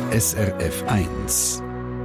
SRF 1.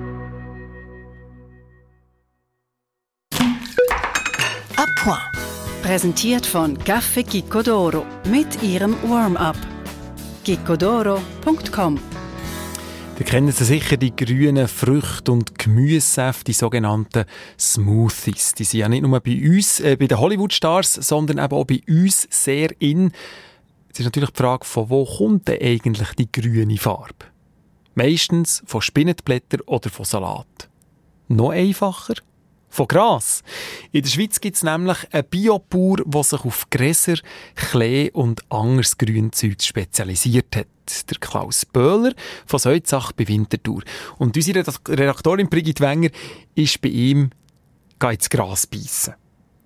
À point. Präsentiert von Caffè Chicco d'Oro mit ihrem Warm-up. chiccodoro.com. Ihr kennt sicher die grünen Früchte- und Gemüsesäfte, die sogenannten Smoothies. Die sind ja nicht nur bei uns, bei den Hollywood-Stars, sondern eben auch bei uns sehr in. Jetzt ist natürlich die Frage, von wo kommt denn eigentlich die grüne Farbe? Meistens von Spinnenblättern oder von Salat. Noch einfacher? Von Gras. In der Schweiz gibt es nämlich einen Biobauer, der sich auf Gräser, Klee und anderes Grünzeug spezialisiert hat. Der Klaus Böhler von Seutzach bei Winterthur. Und unsere Redaktorin Brigitte Wenger ist bei ihm ins Gras beißen.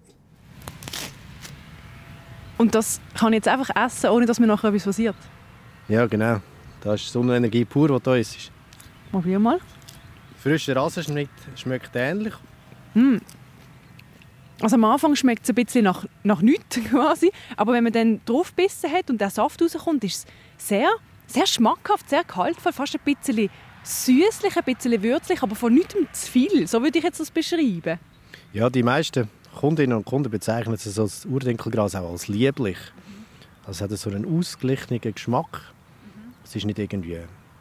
Und das kann ich jetzt einfach essen, ohne dass mir nachher etwas passiert? Ja, genau. Das ist Sonnenenergie pur, die da ist. Probier mal. Frischer Rasen schmeckt ähnlich. Also am Anfang schmeckt es ein bisschen nach nichts quasi, aber wenn man dann drauf gebissen hat und der Saft rauskommt, ist es sehr, sehr schmackhaft, sehr kaltvoll, fast ein bisschen süßlich, ein bisschen würzlich, aber von nichts zu viel. So würde ich jetzt das beschreiben. Ja, die meisten Kundinnen und Kunden bezeichnen es so das Urdinkelgras auch als lieblich. Also es hat so einen ausgeglichenen Geschmack. Es ist nicht irgendwie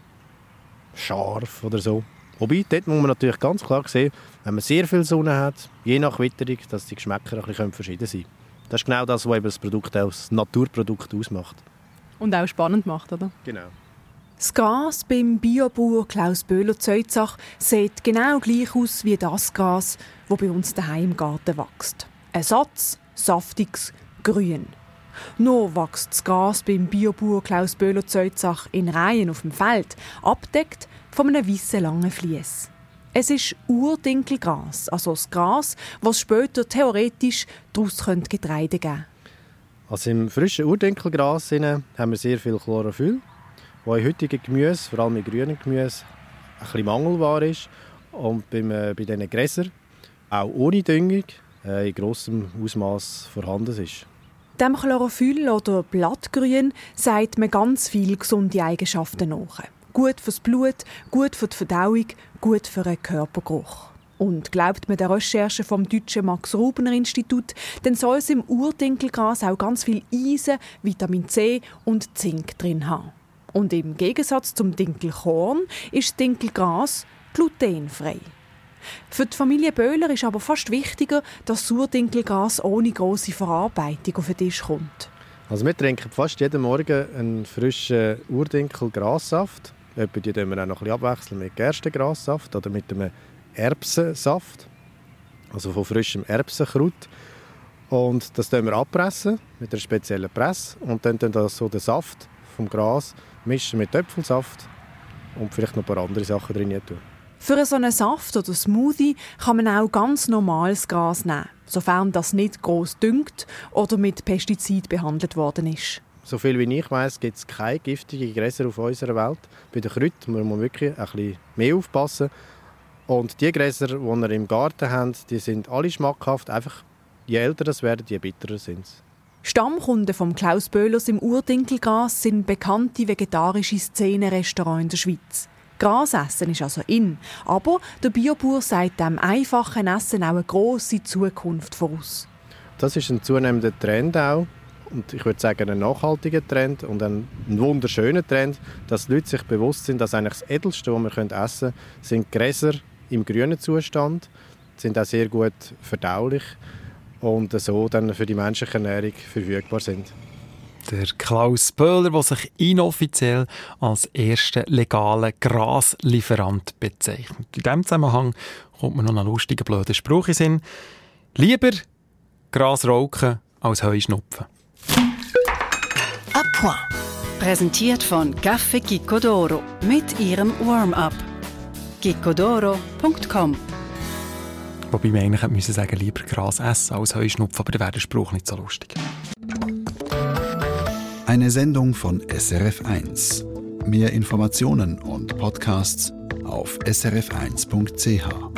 scharf oder so. Wobei, dort muss man natürlich ganz klar sehen, wenn man sehr viel Sonne hat, je nach Witterung, dass die Geschmäcker ein bisschen verschieden sein können. Das ist genau das, was eben das Produkt auch das Naturprodukt ausmacht. Und auch spannend macht, oder? Genau. Das Gras beim Biobauer Klaus Böhler Zeutzach sieht genau gleich aus wie das Gras, das bei uns daheim im Garten wächst. Ein Satz, saftiges Grün. Nur wächst das Gras beim Biobauer Klaus Böhler Zeutzach in Reihen auf dem Feld, abdeckt von einem weissen langen Fliess. Es ist Urdinkelgras, also das Gras, das später theoretisch daraus Getreide geben könnte. Also im frischen Urdinkelgras haben wir sehr viel Chlorophyll, das in heutigen Gemüse, vor allem in grünen Gemüse, ein bisschen mangelbar ist. Und bei diesen Gräsern auch ohne Düngung in grossem Ausmaß vorhanden ist. Dem Chlorophyll oder Blattgrün sagt man ganz viele gesunde Eigenschaften nach. Gut fürs Blut, gut für die Verdauung, gut für den Körpergeruch. Und glaubt man der Recherche vom deutschen Max-Rubner-Institut, dann soll es im Urdinkelgras auch ganz viel Eisen, Vitamin C und Zink drin haben. Und im Gegensatz zum Dinkelkorn ist das Dinkelgras glutenfrei. Für die Familie Böhler ist aber fast wichtiger, dass das Urdinkelgras ohne grosse Verarbeitung auf den Tisch kommt. Also wir trinken fast jeden Morgen einen frischen Urdinkelgrassaft. Die tun wir auch noch ein bisschen abwechseln mit Gerstengrassaft oder mit einem Erbsensaft, also von frischem Erbsenkraut. Und das tun wir abpressen mit einer speziellen Presse und dann tun wir so den Saft vom Gras mischen mit Äpfelsaft und vielleicht noch ein paar andere Sachen drin tun. Für so einen Saft oder Smoothie kann man auch ganz normales Gras nehmen, sofern das nicht gross düngt oder mit Pestizid behandelt worden ist. So viel wie ich weiss, gibt es keine giftigen Gräser auf unserer Welt. Bei den Kräutern muss man wirklich ein bisschen mehr aufpassen. Und die Gräser, die wir im Garten haben, die sind alle schmackhaft. Einfach, je älter das werden, je bitterer sind sie. Stammkunden von Klaus Böhlers im Urdinkelgras sind bekannte vegetarische Szene-Restaurants in der Schweiz. Grasessen ist also in, aber der Biobauer sagt dem einfachen Essen auch eine grosse Zukunft voraus. Das ist ein zunehmender Trend auch. Und ich würde sagen, ein nachhaltiger Trend und ein wunderschöner Trend, dass die Leute sich bewusst sind, dass eigentlich das Edelste, was wir essen können, sind Gräser im grünen Zustand, sind auch sehr gut verdaulich und so dann für die menschliche Ernährung verfügbar sind. Der Klaus Böhler, der sich inoffiziell als erster legaler Graslieferant bezeichnet. In diesem Zusammenhang kommt mir noch ein lustiger, blöder Spruch in den Sinn. Lieber Gras rauchen als Heu schnupfen. À point. Präsentiert von Caffè Chicco d'Oro mit ihrem Warm-up. chiccodoro.com. Wobei wir eigentlich müssen sagen, lieber Gras essen als Heu schnupfen, aber dann wäre der Spruch nicht so lustig. Eine Sendung von SRF 1. Mehr Informationen und Podcasts auf srf1.ch.